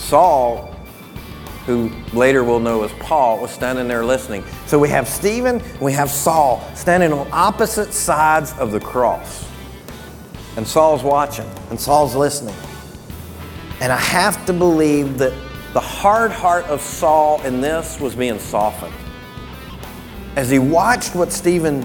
Saul, who later we'll know as Paul, was standing there listening. So we have Stephen, we have Saul standing on opposite sides of the cross. And Saul's watching, and Saul's listening. And I have to believe that the hard heart of Saul in this was being softened. As he watched what Stephen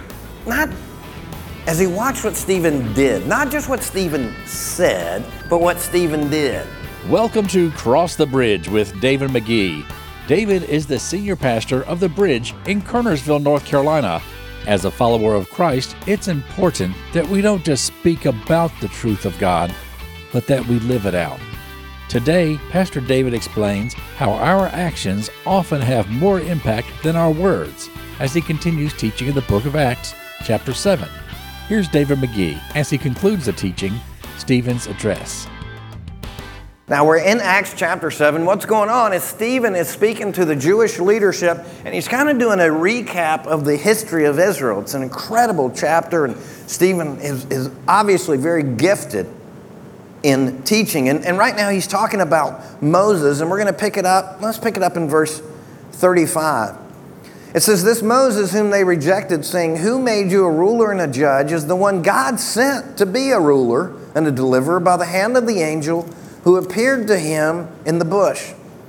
did, not just what Stephen said, but what Stephen did. Welcome to Cross the Bridge with David McGee. David is the senior pastor of The Bridge in Kernersville, North Carolina. As a follower of Christ, it's important that we don't just speak about the truth of God, but that we live it out. Today, Pastor David explains how our actions often have more impact than our words as he continues teaching in the book of Acts, chapter 7. Here's David McGee as he concludes the teaching, Stephen's address. Now we're in Acts chapter 7. What's going on is Stephen is speaking to the Jewish leadership, and he's kind of doing a recap of the history of Israel. It's an incredible chapter, and Stephen is obviously very gifted in teaching. And right now he's talking about Moses, and we're going to pick it up. Let's pick it up in verse 35. It says, "This Moses whom they rejected, saying, 'Who made you a ruler and a judge?' is the one God sent to be a ruler and a deliverer by the hand of the angel who appeared to him in the bush.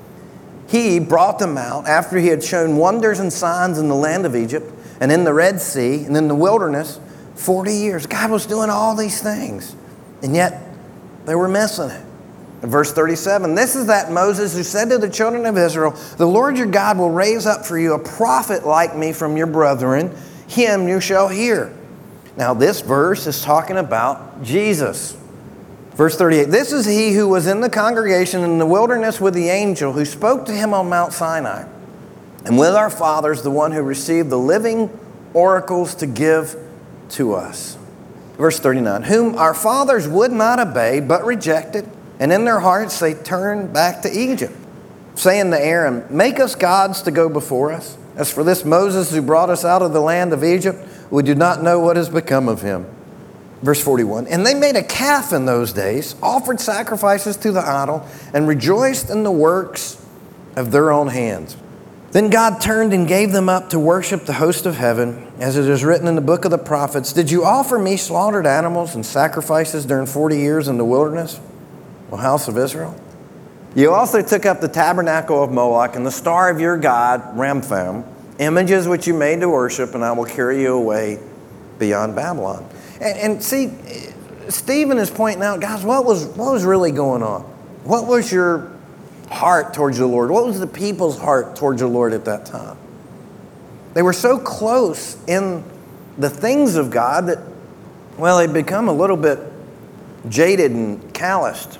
He brought them out after he had shown wonders and signs in the land of Egypt and in the Red Sea and in the wilderness 40 years. God was doing all these things, and yet they were missing it. In verse 37, "This is that Moses who said to the children of Israel, 'The Lord your God will raise up for you a prophet like me from your brethren. Him you shall hear.'" Now this verse is talking about Jesus. Verse 38, "This is he who was in the congregation in the wilderness with the angel who spoke to him on Mount Sinai, and with our fathers, the one who received the living oracles to give to us." Verse 39, "Whom our fathers would not obey, but rejected, and in their hearts they turned back to Egypt, saying to Aaron, 'Make us gods to go before us. As for this Moses who brought us out of the land of Egypt, we do not know what has become of him.'" Verse 41, "And they made a calf in those days, offered sacrifices to the idol, and rejoiced in the works of their own hands. Then God turned and gave them up to worship the host of heaven, as it is written in the book of the prophets, 'Did you offer me slaughtered animals and sacrifices during 40 years in the wilderness, O house of Israel? You also took up the tabernacle of Moloch and the star of your god, Remphan, images which you made to worship, and I will carry you away beyond Babylon.'" And see, Stephen is pointing out, guys, what was really going on? What was your heart towards the Lord? What was the people's heart towards the Lord at that time? They were so close in the things of God that, well, they'd become a little bit jaded and calloused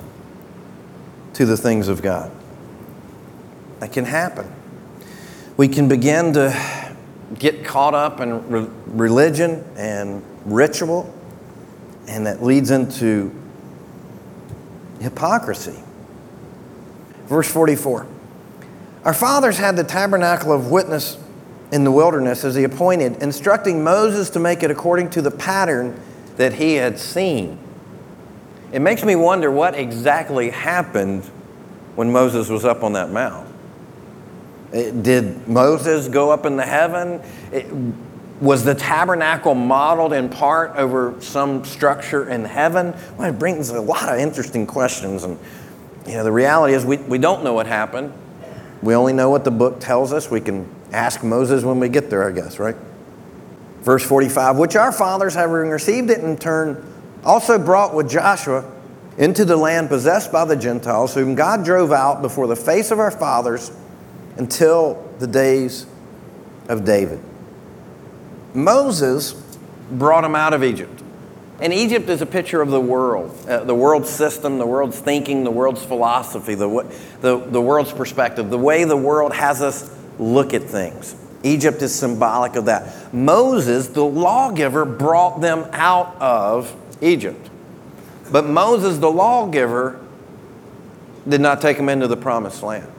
to the things of God. That can happen. We can begin to get caught up in religion and ritual, and that leads into hypocrisy. Verse 44, "Our fathers had the tabernacle of witness in the wilderness as he appointed, instructing Moses to make it according to the pattern that he had seen." It makes me wonder what exactly happened when Moses was up on that mount. Did Moses go up into heaven? Was the tabernacle modeled in part over some structure in heaven? Well, it brings a lot of interesting questions. And the reality is we don't know what happened. We only know what the book tells us. We can ask Moses when we get there, I guess, right? Verse 45, "Which our fathers, having received it in turn, also brought with Joshua into the land possessed by the Gentiles, whom God drove out before the face of our fathers until the days of David." Moses brought them out of Egypt. And Egypt is a picture of the world's system, the world's thinking, the world's philosophy, the world's perspective, the way the world has us look at things. Egypt is symbolic of that. Moses, the lawgiver, brought them out of Egypt. But Moses, the lawgiver, did not take them into the promised land.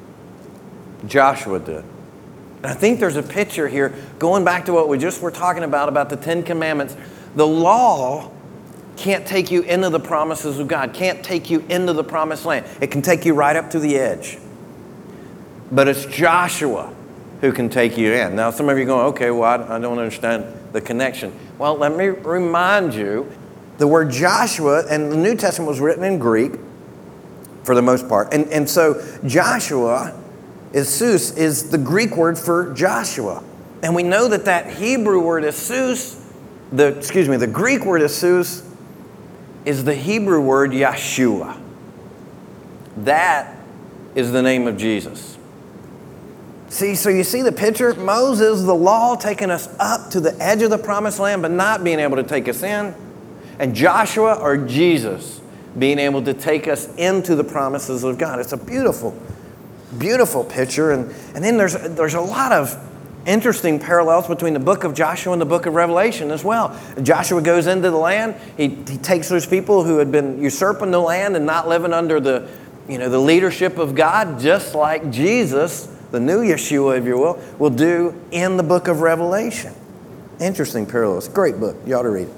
Joshua did. And I think there's a picture here, going back to what we just were talking about the Ten Commandments. The law can't take you into the promises of God, can't take you into the promised land. It can take you right up to the edge. But it's Joshua who can take you in. Now, some of you are going, okay, well, I don't understand the connection. Well, let me remind you, the word Joshua, and the New Testament was written in Greek for the most part. And so Joshua, Isus, is the Greek word for Joshua. And we know that Hebrew word Isus, the Greek word Isus, is the Hebrew word Yeshua. That is the name of Jesus. See, so you see the picture? Moses, the law, taking us up to the edge of the promised land, but not being able to take us in. And Joshua, or Jesus, being able to take us into the promises of God. It's a beautiful, beautiful picture. And then there's a lot of interesting parallels between the book of Joshua and the book of Revelation as well. Joshua goes into the land. He takes those people who had been usurping the land and not living under the leadership of God, just like Jesus, the new Yeshua, if you will do in the book of Revelation. Interesting parallels. Great book. You ought to read it.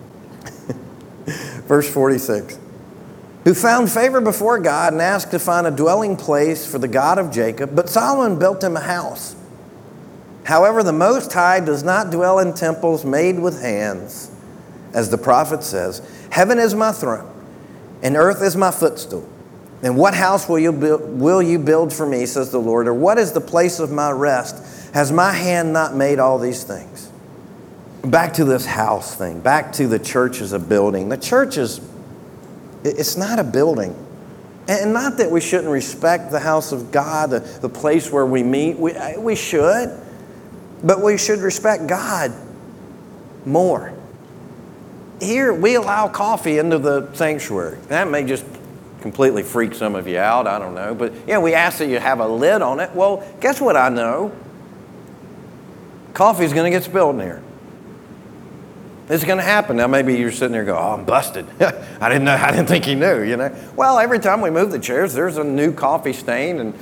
Verse 46. Who found favor before God and asked to find a dwelling place for the God of Jacob, but Solomon built him a house. However, the Most High does not dwell in temples made with hands, as the prophet says, heaven is my throne, and earth is my footstool. And what house will you build for me, says the Lord, or what is the place of my rest? Has my hand not made all these things? Back to this house thing, back to the church as a building. The church it's not a building. And not that we shouldn't respect the house of God, the place where we meet. We should. But we should respect God more. Here, we allow coffee into the sanctuary. That may just completely freak some of you out, I don't know. But we ask that you have a lid on it. Well, guess what I know? Coffee's going to get spilled in here. It's going to happen. Now, maybe you're sitting there going, oh, I'm busted. I didn't think he knew, Well, every time we move the chairs, there's a new coffee stain. And,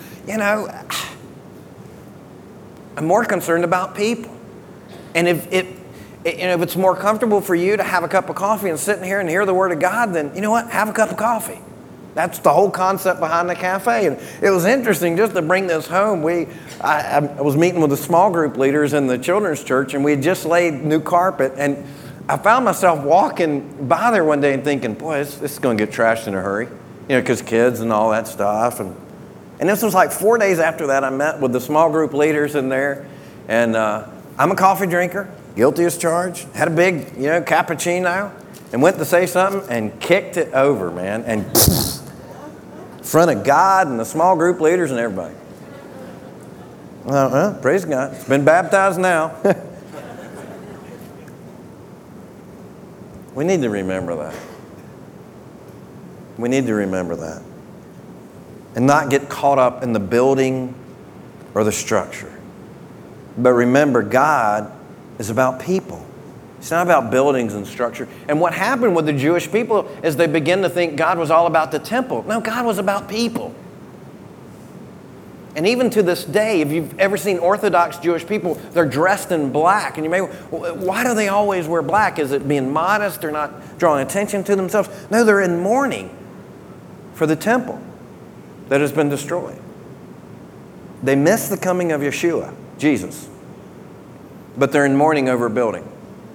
I'm more concerned about people. And if it's more comfortable for you to have a cup of coffee and sit in here and hear the Word of God, then, you know what? Have a cup of coffee. That's the whole concept behind the cafe. And it was interesting just to bring this home. I was meeting with the small group leaders in the children's church, and we had just laid new carpet. And I found myself walking by there one day and thinking, boy, this is going to get trashed in a hurry, because kids and all that stuff. And this was like 4 days after that, I met with the small group leaders in there. And I'm a coffee drinker, guilty as charged. Had a big, cappuccino, and went to say something and kicked it over, man. And in front of God and the small group leaders and everybody. Well, praise God. It's been baptized now. We need to remember that. We need to remember that. And not get caught up in the building or the structure. But remember, God is about people. It's not about buildings and structure. And what happened with the Jewish people is they began to think God was all about the temple. No, God was about people. And even to this day, if you've ever seen Orthodox Jewish people, they're dressed in black. And you may, why do they always wear black? Is it being modest or not drawing attention to themselves? No, they're in mourning for the temple that has been destroyed. They miss the coming of Yeshua, Jesus. But they're in mourning over a building.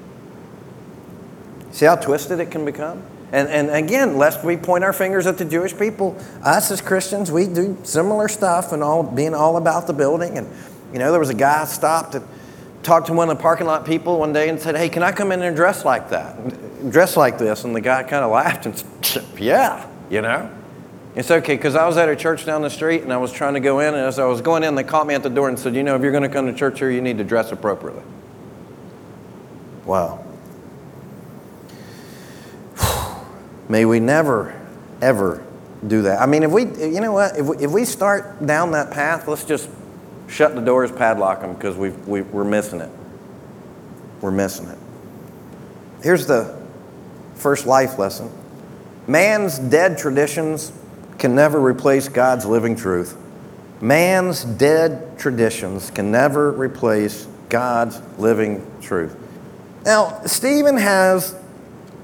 See how twisted it can become? And again, lest we point our fingers at the Jewish people, us as Christians, we do similar stuff and being all about the building. And, there was a guy stopped and talked to one of the parking lot people one day and said, hey, can I come in and dress like that? Dress like this? And the guy kind of laughed and said, yeah, It's okay, because I was at a church down the street and I was trying to go in. And as I was going in, they caught me at the door and said, if you're going to come to church here, you need to dress appropriately. Wow. May we never, ever do that. I mean, if we start down that path, let's just shut the doors, padlock them, because we're missing it. We're missing it. Here's the first life lesson. Man's dead traditions can never replace God's living truth. Man's dead traditions can never replace God's living truth. Now, Stephen has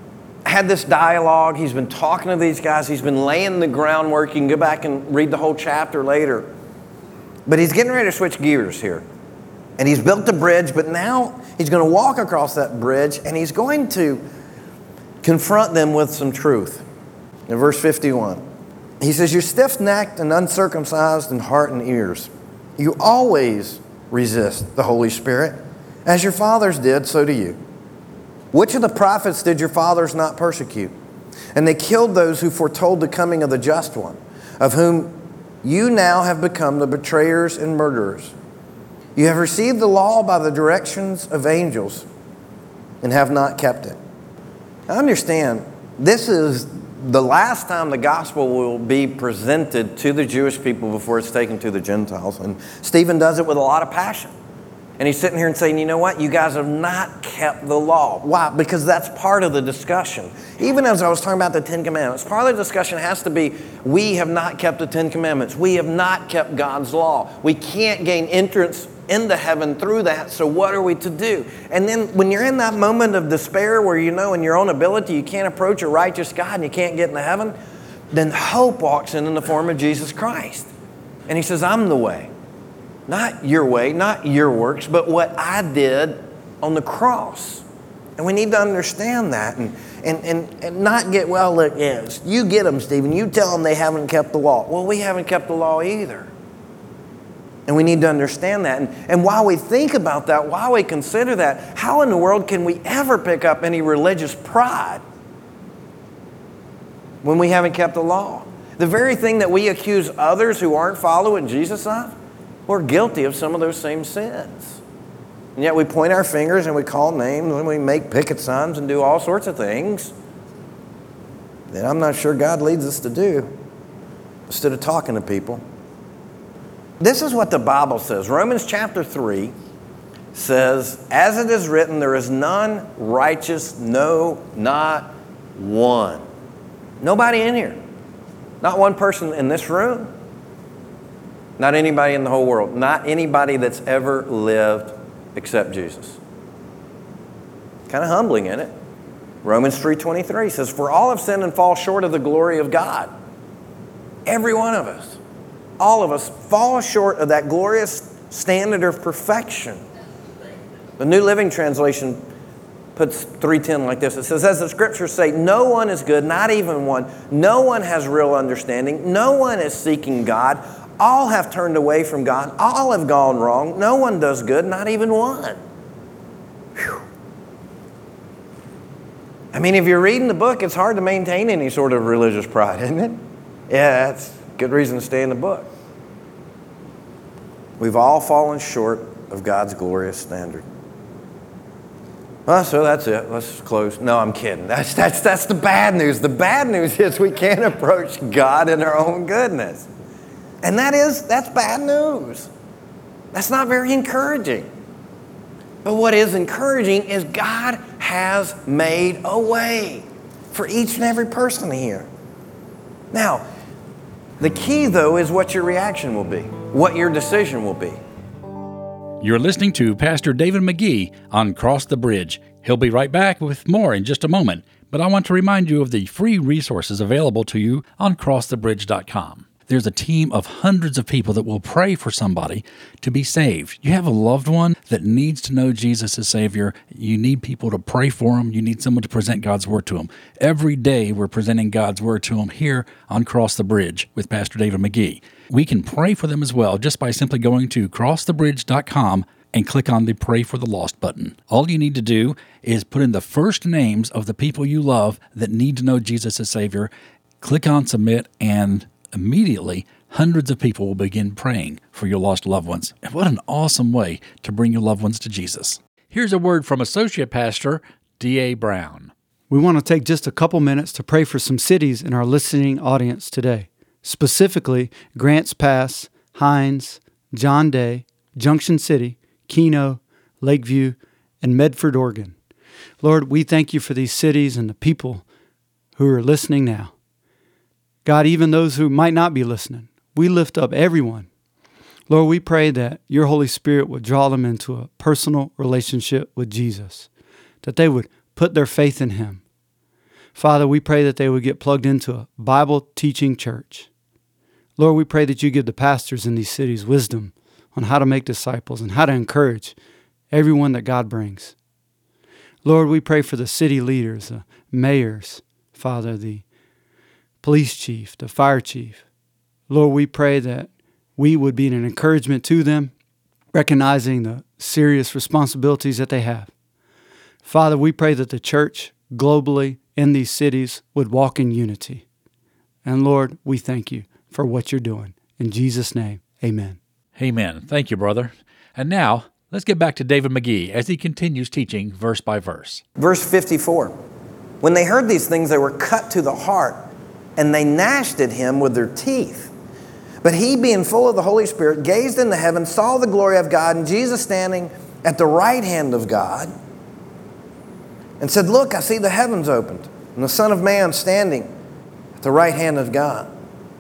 had this dialogue. He's been talking to these guys. He's been laying the groundwork. You can go back and read the whole chapter later. But he's getting ready to switch gears here. And he's built the bridge, but now he's going to walk across that bridge and he's going to confront them with some truth. In verse 51, he says, "You're stiff-necked and uncircumcised in heart and ears. You always resist the Holy Spirit. As your fathers did, so do you. Which of the prophets did your fathers not persecute? And they killed those who foretold the coming of the Just One, of whom you now have become the betrayers and murderers. You have received the law by the directions of angels and have not kept it." Now understand, this is the last time the gospel will be presented to the Jewish people before it's taken to the Gentiles. And Stephen does it with a lot of passion. And he's sitting here and saying, you know what? You guys have not kept the law. Why? Because that's part of the discussion. Even as I was talking about the Ten Commandments, part of the discussion has to be, we have not kept the Ten Commandments. We have not kept God's law. We can't gain entrance into heaven through that, so what are we to do? And then when you're in that moment of despair where you know in your own ability you can't approach a righteous God and you can't get into heaven, then hope walks in the form of Jesus Christ. And he says, I'm the way. Not your way, not your works, but what I did on the cross. And we need to understand that and not get, well, look, yes, you get them, Stephen. You tell them they haven't kept the law. Well, we haven't kept the law either. And we need to understand that. And while we think about that, while we consider that, how in the world can we ever pick up any religious pride when we haven't kept the law? The very thing that we accuse others who aren't following Jesus of, we're guilty of some of those same sins. And yet we point our fingers and we call names and we make picket signs and do all sorts of things that I'm not sure God leads us to do instead of talking to people. This is what the Bible says. Romans chapter 3 says, as it is written, there is none righteous, no, not one. Nobody in here. Not one person in this room. Not anybody in the whole world. Not anybody that's ever lived except Jesus. Kind of humbling, isn't it? Romans 3:23 says, for all have sinned and fall short of the glory of God. Every one of us. All of us fall short of that glorious standard of perfection. The New Living Translation puts 3:10 like this. It says, as the scriptures say, no one is good, not even one. No one has real understanding. No one is seeking God. All have turned away from God. All have gone wrong. No one does good, not even one. Whew. I mean, if you're reading the book, it's hard to maintain any sort of religious pride, isn't it? Yeah, that's good reason to stay in the book. We've all fallen short of God's glorious standard. Well, so that's it. Let's close. No, I'm kidding. That's the bad news. The bad news is we can't approach God in our own goodness. And that's bad news. That's not very encouraging. But what is encouraging is God has made a way for each and every person here. Now, the key, though, is what your reaction will be, what your decision will be. You're listening to Pastor David McGee on Cross the Bridge. He'll be right back with more in just a moment, but I want to remind you of the free resources available to you on crossthebridge.com. There's a team of hundreds of people that will pray for somebody to be saved. You have a loved one that needs to know Jesus as Savior. You need people to pray for them. You need someone to present God's Word to them. Every day we're presenting God's Word to them here on Cross the Bridge with Pastor David McGee. We can pray for them as well just by simply going to crossthebridge.com and click on the Pray for the Lost button. All you need to do is put in the first names of the people you love that need to know Jesus as Savior, click on Submit, and immediately, hundreds of people will begin praying for your lost loved ones. And what an awesome way to bring your loved ones to Jesus. Here's a word from Associate Pastor D.A. Brown. We want to take just a couple minutes to pray for some cities in our listening audience today. Specifically, Grants Pass, Hines, John Day, Junction City, Keno, Lakeview, and Medford, Oregon. Lord, we thank you for these cities and the people who are listening now. God, even those who might not be listening, we lift up everyone. Lord, we pray that your Holy Spirit would draw them into a personal relationship with Jesus, that they would put their faith in him. Father, we pray that they would get plugged into a Bible-teaching church. Lord, we pray that you give the pastors in these cities wisdom on how to make disciples and how to encourage everyone that God brings. Lord, we pray for the city leaders, the mayors, Father, the police chief, the fire chief. Lord, we pray that we would be an encouragement to them, recognizing the serious responsibilities that they have. Father, we pray that the church globally in these cities would walk in unity. And Lord, we thank you for what you're doing. In Jesus' name, amen. Amen. Thank you, brother. And now, let's get back to David McGee as he continues teaching verse by verse. Verse 54. When they heard these things, they were cut to the heart, and they gnashed at him with their teeth. But he, being full of the Holy Spirit, gazed into heaven, saw the glory of God, and Jesus standing at the right hand of God, and said, Look, I see the heavens opened, and the Son of Man standing at the right hand of God.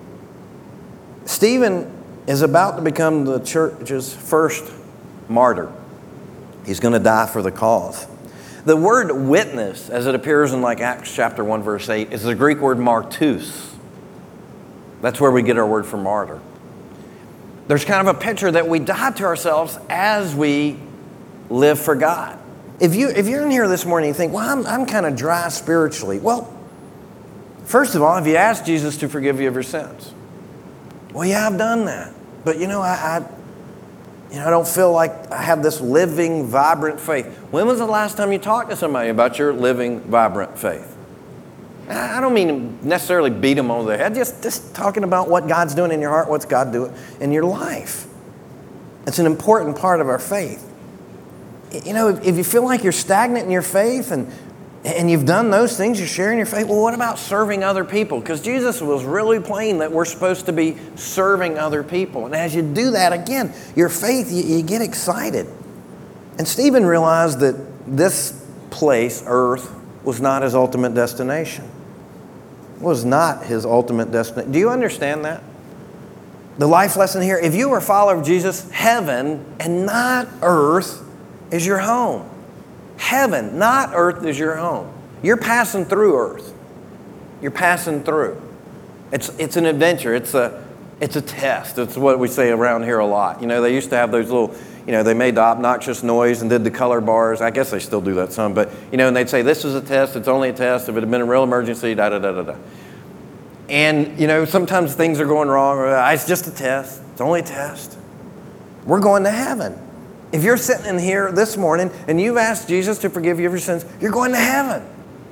Stephen is about to become the church's first martyr. He's going to die for the cause. The word witness, as it appears in like Acts chapter 1, verse 8, is the Greek word martus. That's where we get our word for martyr. There's kind of a picture that we die to ourselves as we live for God. If you're in here this morning and you think, well, I'm kind of dry spiritually. Well, first of all, have you asked Jesus to forgive you of your sins? Well, yeah, I've done that. But I don't feel like I have this living, vibrant faith. When was the last time you talked to somebody about your living, vibrant faith? I don't mean to necessarily beat them over the head, just talking about what God's doing in your heart, what's God doing in your life. It's an important part of our faith. If you feel like you're stagnant in your faith and you've done those things, you're sharing your faith, well, what about serving other people? Because Jesus was really plain that we're supposed to be serving other people. And as you do that, again, your faith, you get excited. And Stephen realized that this place, earth, was not his ultimate destination. It was not his ultimate destination. Do you understand that? The life lesson here, if you are a follower of Jesus, heaven and not earth is your home. Heaven, not earth, is your home. You're passing through earth. You're passing through. It's an adventure. It's a test. It's what we say around here a lot. They used to have those little, they made the obnoxious noise and did the color bars. I guess they still do that some, but, and they'd say, this is a test. It's only a test. If it had been a real emergency, da-da-da-da-da. And, sometimes things are going wrong. Or, it's just a test. It's only a test. We're going to heaven. If you're sitting in here this morning and you've asked Jesus to forgive you of your sins, you're going to heaven.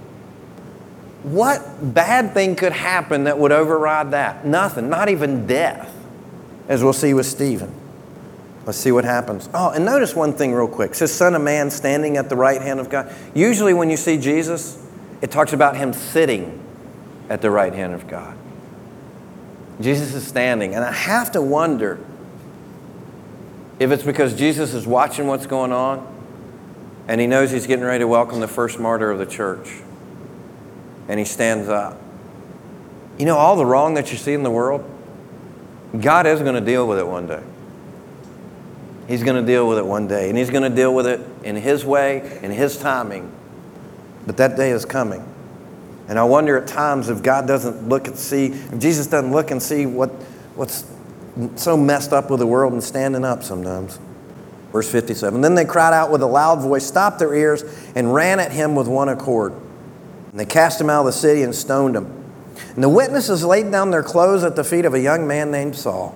What bad thing could happen that would override that? Nothing, not even death, as we'll see with Stephen. Let's see what happens. Oh, and notice one thing real quick. It says, Son of Man standing at the right hand of God. Usually when you see Jesus, it talks about him sitting at the right hand of God. Jesus is standing, and I have to wonder if it's because Jesus is watching what's going on and he knows he's getting ready to welcome the first martyr of the church. And he stands up. All the wrong that you see in the world, God is going to deal with it one day. He's going to deal with it one day. And he's going to deal with it in his way, in his timing. But that day is coming. And I wonder at times if God doesn't look and see, if Jesus doesn't look and see what's so messed up with the world and standing up sometimes. Verse 57. Then they cried out with a loud voice, stopped their ears, and ran at him with one accord. And they cast him out of the city and stoned him. And the witnesses laid down their clothes at the feet of a young man named Saul.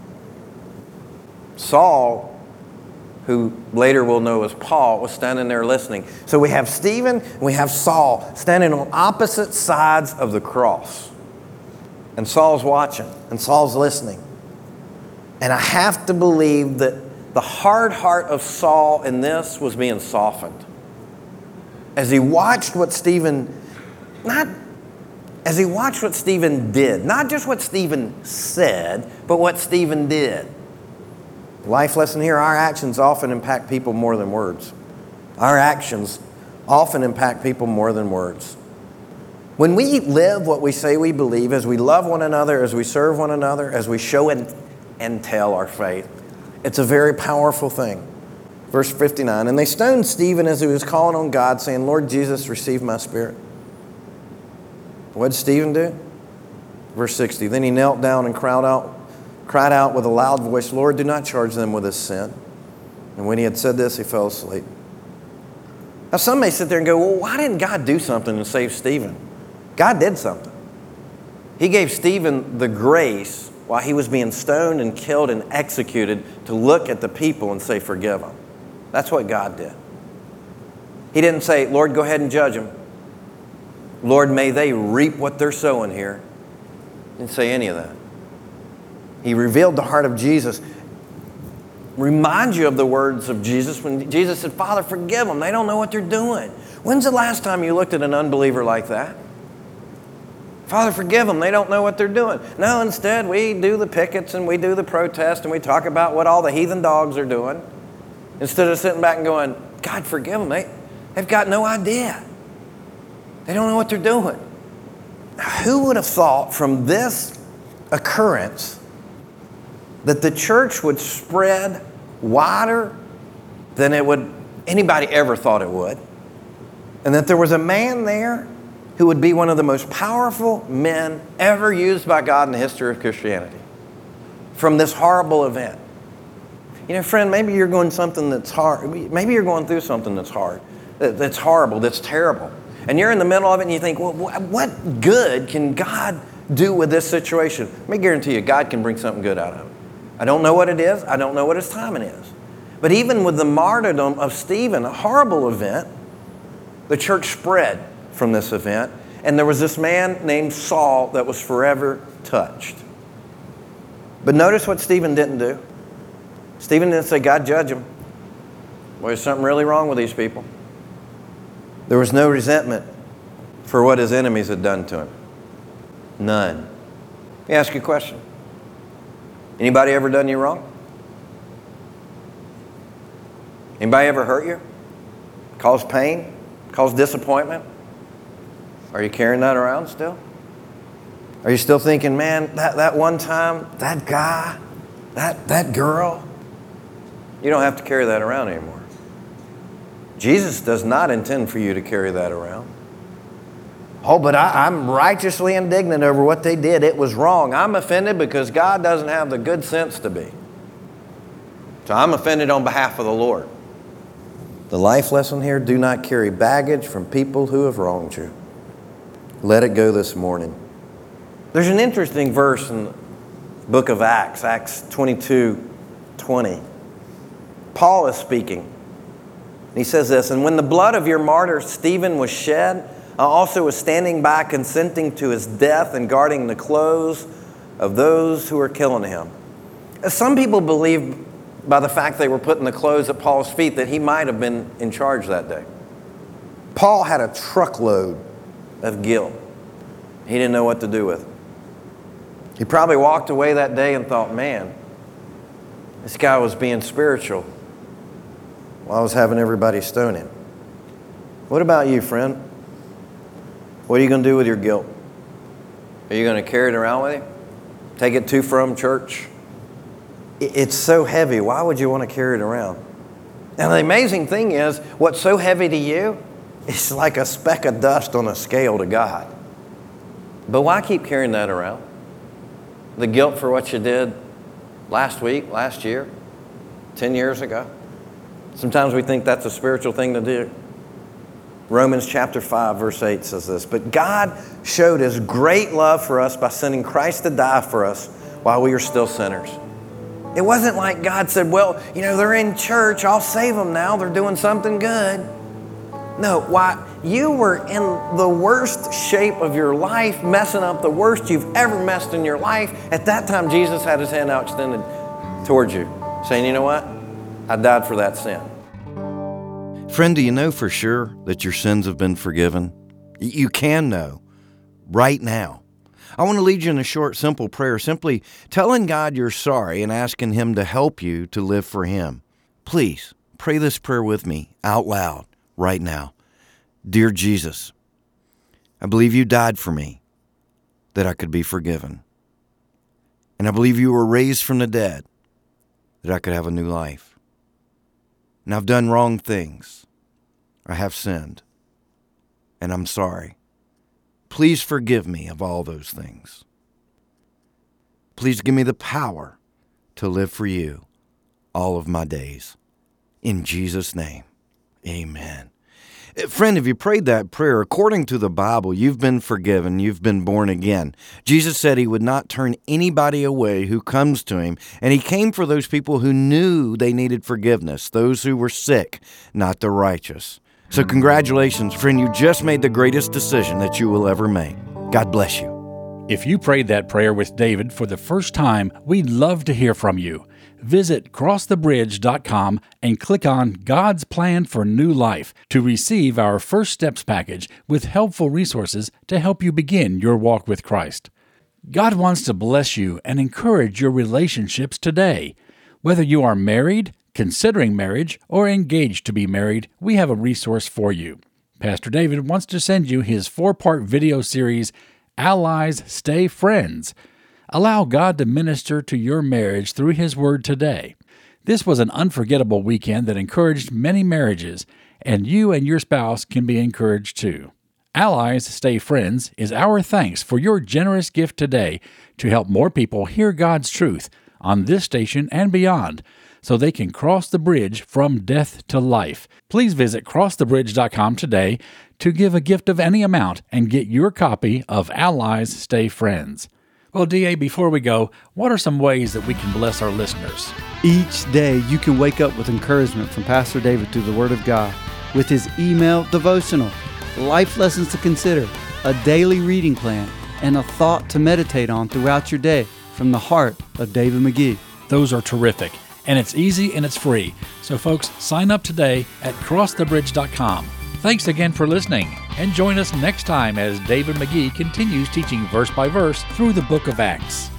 Saul, who later we'll know as Paul, was standing there listening. So we have Stephen and we have Saul standing on opposite sides of the cross. And Saul's watching and Saul's listening. And I have to believe that the hard heart of Saul in this was being softened. As he watched what Stephen did, not just what Stephen said, but what Stephen did. Life lesson here, our actions often impact people more than words. Our actions often impact people more than words. When we live what we say we believe, as we love one another, as we serve one another, as we show and tell our faith, it's a very powerful thing. Verse 59, and they stoned Stephen as he was calling on God, saying, Lord Jesus, receive my spirit. What did Stephen do? Verse 60, then he knelt down and cried out with a loud voice, Lord, do not charge them with this sin. And when he had said this, he fell asleep. Now some may sit there and go, well, why didn't God do something to save Stephen? God did something. He gave Stephen the grace while he was being stoned and killed and executed to look at the people and say, forgive them. That's what God did. He didn't say, Lord, go ahead and judge them. Lord, may they reap what they're sowing here. He didn't say any of that. He revealed the heart of Jesus. Remind you of the words of Jesus when Jesus said, Father, forgive them. They don't know what they're doing. When's the last time you looked at an unbeliever like that? Father, forgive them. They don't know what they're doing. No, instead, we do the pickets and we do the protest and we talk about what all the heathen dogs are doing instead of sitting back and going, God, forgive them. They've got no idea. They don't know what they're doing. Now, who would have thought from this occurrence that the church would spread wider than anybody ever thought it would? And that there was a man there who would be one of the most powerful men ever used by God in the history of Christianity from this horrible event. You know, friend, maybe you're going something that's hard. Maybe you're going through something that's hard, that's horrible, that's terrible. And you're in the middle of it and you think, well, what good can God do with this situation? Let me guarantee you, God can bring something good out of it. I don't know what it is. I don't know what his timing is. But even with the martyrdom of Stephen, a horrible event, the church spread from this event. And there was this man named Saul that was forever touched. But notice what Stephen didn't do. Stephen didn't say, God, judge them. Well, there's something really wrong with these people. There was no resentment for what his enemies had done to him. None. Let me ask you a question. Anybody ever done you wrong? Anybody ever hurt you? Caused pain? Caused disappointment? Are you carrying that around still? Are you still thinking, man, that one time, that guy, that girl? You don't have to carry that around anymore. Jesus does not intend for you to carry that around. Oh, but I'm righteously indignant over what they did. It was wrong. I'm offended because God doesn't have the good sense to be. So I'm offended on behalf of the Lord. The life lesson here, do not carry baggage from people who have wronged you. Let it go this morning. There's an interesting verse in the book of Acts, Acts 22:20. Paul is speaking. He says this, and when the blood of your martyr Stephen was shed, I also was standing by consenting to his death and guarding the clothes of those who were killing him. Some people believe by the fact they were putting the clothes at Paul's feet that he might have been in charge that day. Paul had a truckload of guilt. He didn't know what to do with it. He probably walked away that day and thought, man, this guy was being spiritual while I was having everybody stone him. What about you, friend? What are you going to do with your guilt? Are you going to carry it around with you? Take it to from church? It's so heavy. Why would you want to carry it around? And the amazing thing is, what's so heavy to you is like a speck of dust on a scale to God. But why keep carrying that around? The guilt for what you did last week, last year, 10 years ago. Sometimes we think that's a spiritual thing to do. Romans chapter 5, verse 8 says this, but God showed his great love for us by sending Christ to die for us while we were still sinners. It wasn't like God said, well, you know, they're in church, I'll save them now, they're doing something good. No, why? You were in the worst shape of your life, messing up the worst you've ever messed in your life. At that time, Jesus had his hand out extended towards you, saying, you know what? I died for that sin. Friend, do you know for sure that your sins have been forgiven? You can know right now. I want to lead you in a short, simple prayer, simply telling God you're sorry and asking him to help you to live for him. Please pray this prayer with me out loud right now. Dear Jesus, I believe you died for me that I could be forgiven. And I believe you were raised from the dead that I could have a new life. And I've done wrong things. I have sinned. And I'm sorry. Please forgive me of all those things. Please give me the power to live for you all of my days. In Jesus' name, amen. Friend, if you prayed that prayer, according to the Bible, you've been forgiven, you've been born again. Jesus said he would not turn anybody away who comes to him, and he came for those people who knew they needed forgiveness, those who were sick, not the righteous. So congratulations, friend, you just made the greatest decision that you will ever make. God bless you. If you prayed that prayer with David for the first time, we'd love to hear from you. Visit crossthebridge.com and click on God's Plan for New Life to receive our First Steps package with helpful resources to help you begin your walk with Christ. God wants to bless you and encourage your relationships today. Whether you are married, considering marriage, or engaged to be married, we have a resource for you. Pastor David wants to send you his 4-part video series, Allies Stay Friends. Allow God to minister to your marriage through His Word today. This was an unforgettable weekend that encouraged many marriages, and you and your spouse can be encouraged too. Allies Stay Friends is our thanks for your generous gift today to help more people hear God's truth on this station and beyond, so they can cross the bridge from death to life. Please visit crossthebridge.com today to give a gift of any amount and get your copy of Allies Stay Friends. Well, D.A., before we go, what are some ways that we can bless our listeners? Each day you can wake up with encouragement from Pastor David through the Word of God with his email devotional, life lessons to consider, a daily reading plan, and a thought to meditate on throughout your day from the heart of David McGee. Those are terrific, and it's easy and it's free. So folks, sign up today at crossthebridge.com. Thanks again for listening, and join us next time as David McGee continues teaching verse by verse through the book of Acts.